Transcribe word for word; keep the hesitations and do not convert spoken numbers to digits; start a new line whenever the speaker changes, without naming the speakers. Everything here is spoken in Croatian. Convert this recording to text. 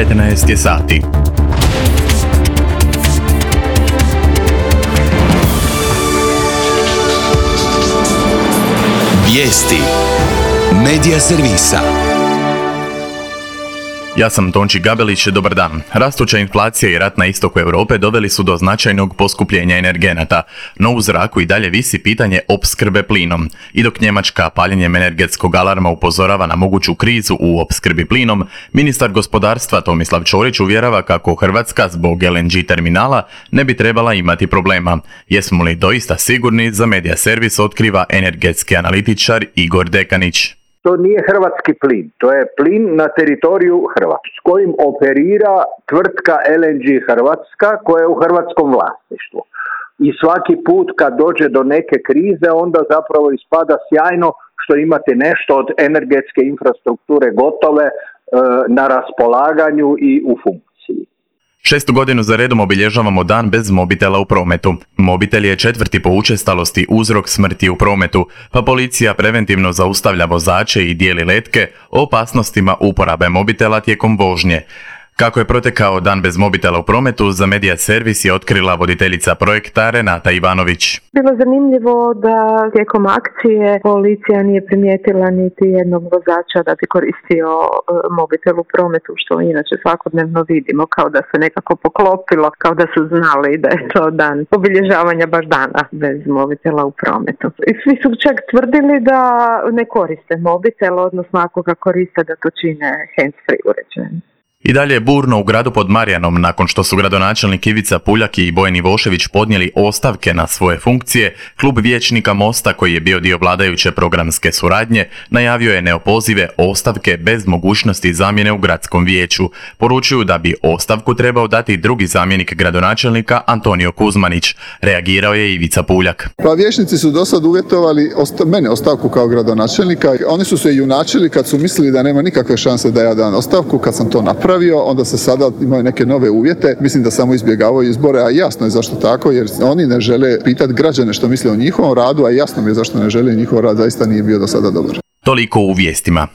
petnaest je sati.
Vijesti Medija servisa.
Ja sam Tonči Gabelić, dobar dan. Rastuća inflacija i rat na istoku Europe doveli su do značajnog poskupljenja energenata, no u zraku i dalje visi pitanje opskrbe plinom. I dok Njemačka paljenjem energetskog alarma upozorava na moguću krizu u opskrbi plinom, ministar gospodarstva Tomislav Ćorić uvjerava kako Hrvatska zbog el en ge terminala ne bi trebala imati problema. Jesmo li doista sigurni, za Medija servis otkriva energetski analitičar Igor Dekanić.
To nije hrvatski plin, to je plin na teritoriju Hrvatske s kojim operira tvrtka el en ge Hrvatska koja je u hrvatskom vlasništvu. I svaki put kad dođe do neke krize onda zapravo ispada sjajno što imate nešto od energetske infrastrukture gotove e, na raspolaganju i u funkciji.
Šestu godinu za redom obilježavamo dan bez mobitela u prometu. Mobitel je četvrti po učestalosti uzrok smrti u prometu, pa policija preventivno zaustavlja vozače i dijeli letke o opasnostima uporabe mobitela tijekom vožnje. Kako je protekao dan bez mobitela u prometu, za Medija servis je otkrila voditeljica projekta Renata Ivanović.
Bilo zanimljivo da tijekom akcije policija nije primijetila niti jednog vozača da bi koristio mobitel u prometu, što inače svakodnevno vidimo, kao da se nekako poklopilo, kao da su znali da je to dan obilježavanja baš dana bez mobitela u prometu. I svi su čak tvrdili da ne koriste mobitel, odnosno ako ga koriste da to čine hands-free uređajem.
I dalje je burno u gradu pod Marijanom nakon što su gradonačelnik Ivica Puljak i Bojan Ivošević podnijeli ostavke na svoje funkcije. Klub vijećnika Mosta, koji je bio dio vladajuće programske suradnje, najavio je neopozive ostavke bez mogućnosti zamjene u gradskom vijeću. Poručuju da bi ostavku trebao dati drugi zamjenik gradonačelnika Antonio Kuzmanić. Reagirao je Ivica Puljak.
Pa vijećnici su do sad uvjetovali osta- mene ostavku kao gradonačelnika. Oni su se junačili kad su mislili da nema nikakve šanse da ja dam ostavku. Kad sam to napravio, onda se sada imaju neke nove uvjete. Mislim da samo izbjegavaju izbore, a jasno je zašto tako, jer oni ne žele pitati građane što misle o njihovom radu, a jasno mi je zašto ne žele, njihov rad zaista nije bio do sada dobar.
Toliko u vijestima.